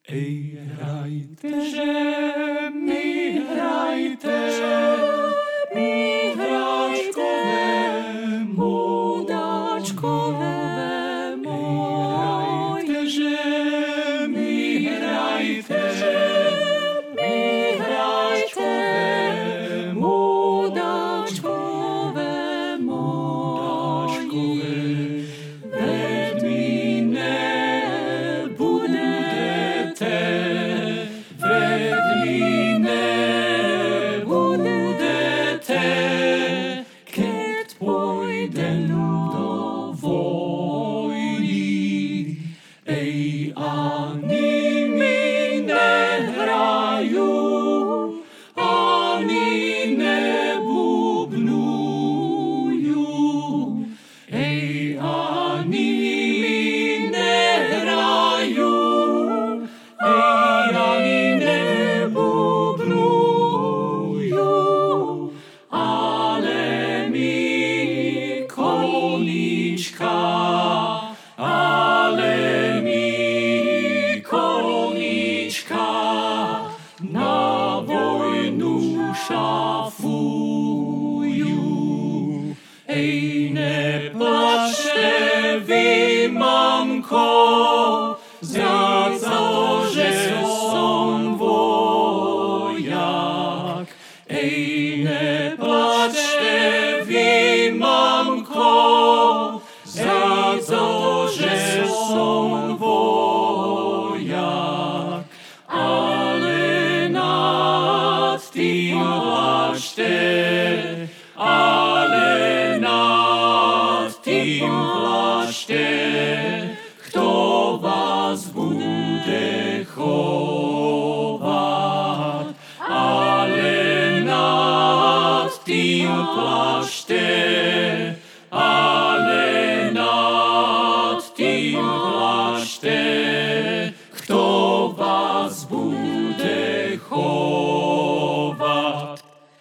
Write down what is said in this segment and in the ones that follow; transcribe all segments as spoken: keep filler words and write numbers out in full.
Ej, hrajte, že my hrajte, my hráčkové modáčkové moje. Ej, hrajte, že my hrajte, my hráčkové modáčkové moje. Veď mi nebudete, veď mi nebudete, keď pôjdem do vojny. Ej, ani mi nehrajú, ani nebubnujú. Ej, ani mi nehrajú, ej, ani nebubnujú, ale mi konička, ale mi konička na vojnu šafujú. Ej, neplačte vy, mamko, za to, že som vojak. Ej, neplačte vy, mamko, za to, že som vojak. Ale nad tým plačte, ale nad tým plačte, kto vás bude chovať. Ale nad tým plačte, ale nad tým plačte, kto vás bude chovať.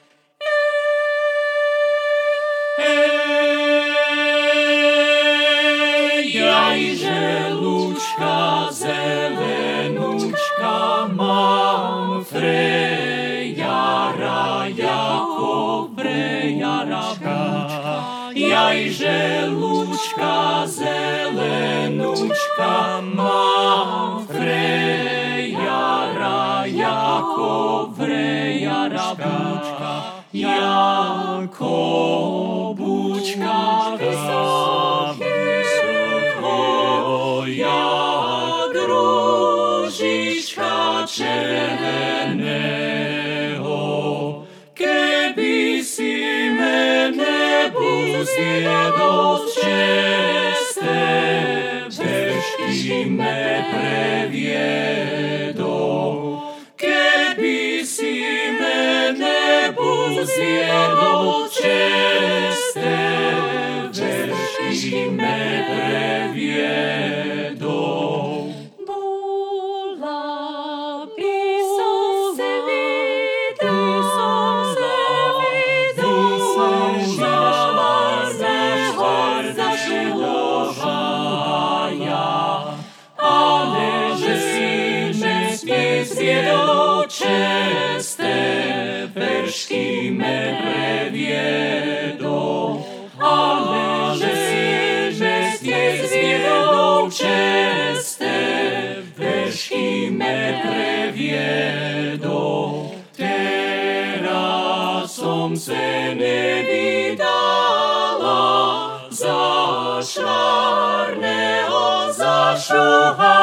Jajže lúčka zelenúčka mám frejara jako frejaračka. Jajže lúčka zelenúčka mám frejara jako frejaračka. Jako bučka vysokého, jak rúžička červeného. Keby si mene zjedol česté, bežky me previedol. Keby si mene zjedol česté, bežky me previedol. Bola by som se vydal, žala zehor zašilohaja, ale že si mne zjedol česté, bežky me previedol. Ale že si mne zjedol česté, bežky me previedol. Teraz som se nevydala za švárneho, za šuha.